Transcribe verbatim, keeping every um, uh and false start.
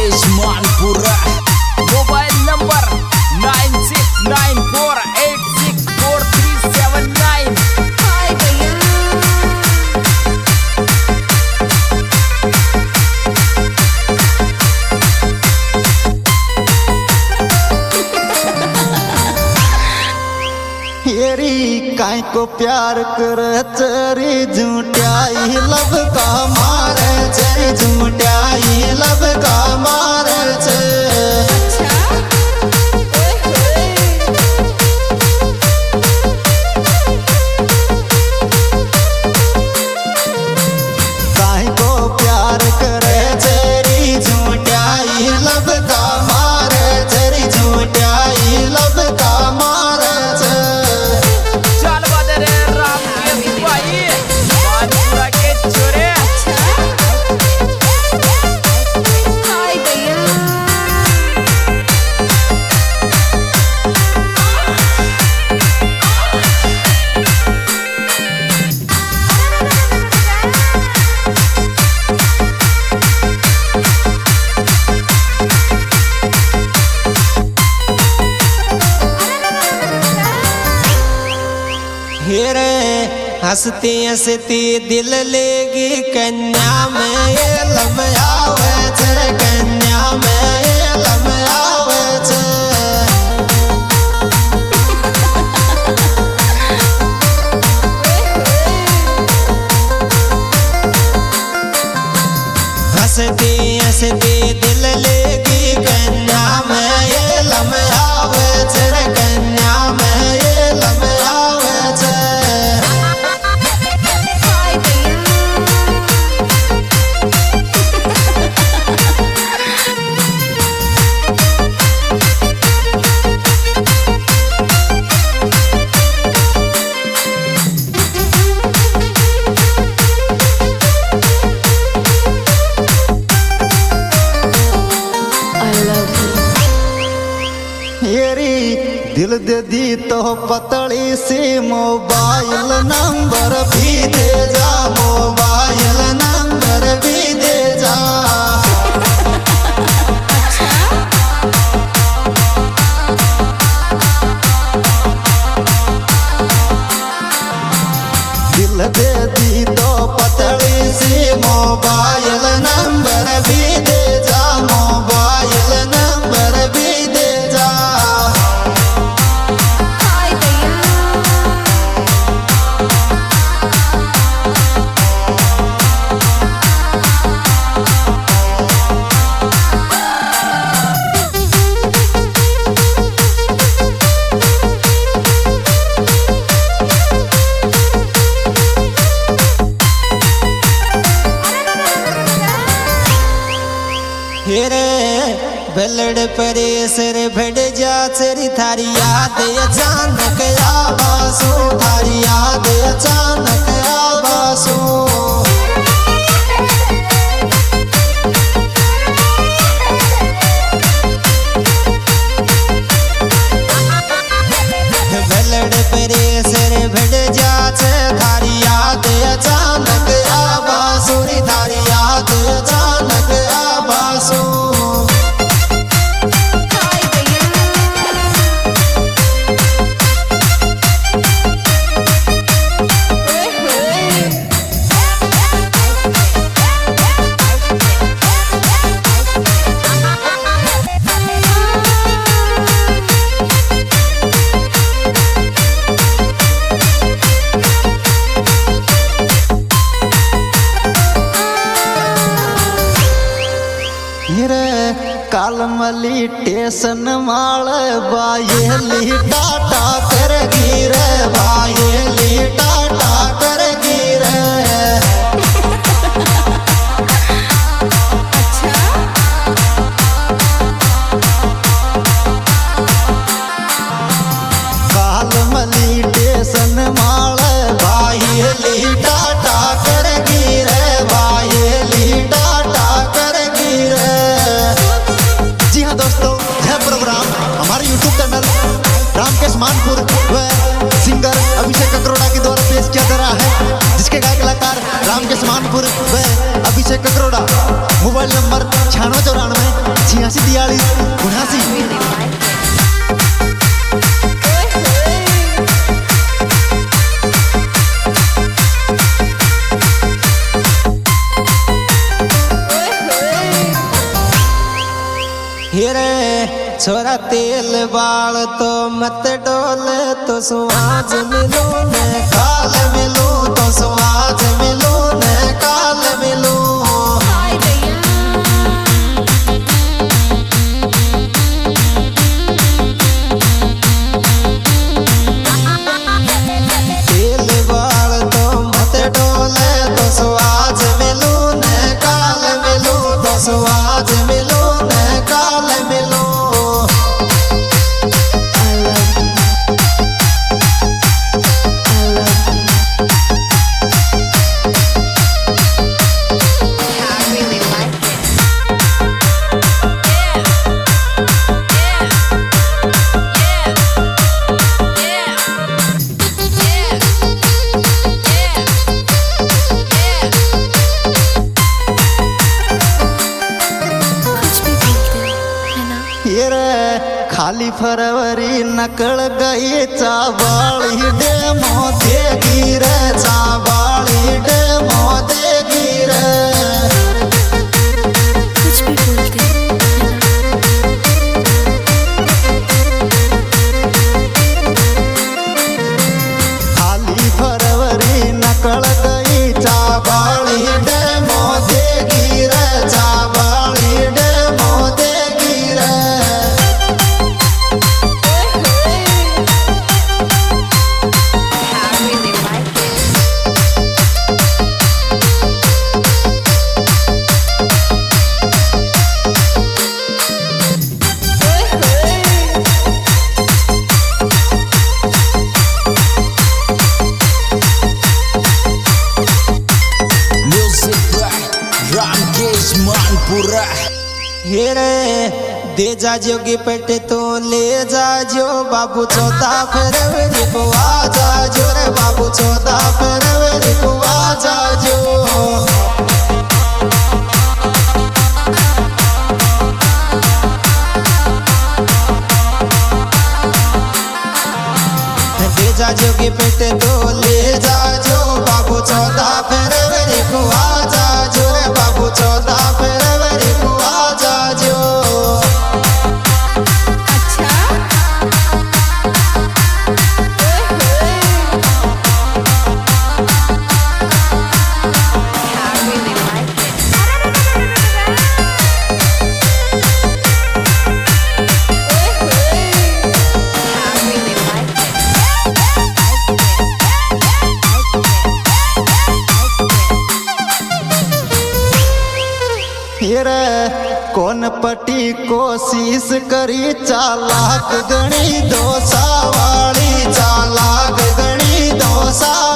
Ramkesh Manpura. Mobile number nine six nine four eight six four three seven nine. Hi भैया हेरी काय को प्यार कर चरी झूठ्याई लब का मारे चरी झूठ्याई लब का मारे छे। काय को प्यार करे चरी झूठ्याई लब का मारे चरी झूठ्याई लब का मारे छे। हेरे हंसती हंसती दिल लेगी कन्या में ये लमयावे छे कन्या में ये लमयावे छे। हंसती हंसती दिल लेगी कन्या में ये लमयावे छे कन्या में ये लमयावे छे। दिल दे दी तो पतली सी मोबाइल नंबर भी दे जा मोबाइल नंबर भी दे जा। दिल दे दी तो पतली सी मोबाइल नंबर भी दे जा मोबाइल नंबर भी दे जा। हेरे बलड़ परे सर भड़ जा चरी थारी याद अचानक आवासो थारी याद अचानक आवासो। बलड़ परे सर भड़ जा थारी याद अचानक आवासो री थारी याद अचानक आवासो। कालमली टेशन माल बायेली टाटा कर गिर बायेली टाटा कर गिर। कालमली टेशन माल बायेली टाटा कर गिर बायेली टाटा कर गिर। जी हाँ दोस्तों, यह प्रोग्राम हमारे यूट्यूब चैनल रामकेश मानपुर व सिंगर अभिषेक ककरोड़ा के द्वारा पेश किया जा रहा है, जिसके गायक कलाकार रामकेश मानपुर व अभिषेक ककरोड़ा। मोबाइल नंबर छियानवे चौरानवे हीरे छोरा तेल बाल तो मत डोल तो सुहाज मिलू ने काल मिलू तो सुहाज मिलू ने काल मिलू तेल बाल तो मत डोल तो सुहाज मिलू ने काल मिलू तो सुहाज मिलू ने काल मिलू खाली फरवरी नकल गई चाबाली डेमो देगी रे चाबाली डेमो देगी रे कुछ भी बोलते खाली फरवरी नकल गई चाबाली डेमो देगी रे चाबाली डेमो देगी रे हेरे दे जा जोगी पेटे तो ले जा जो बाबू चौथा फरवरी को आ जा जो रे बाबू चौथा फरवरी को आ जा जो दे जा जोगी पेटे तो ले जा जो बाबू चौथा फरवरी को आ जा जो रे बाबू चौथा फरवरी को आ जा जो कौन पटी कोशिश करी चालाक गणी दोसा वाली चालाक गणी दोसा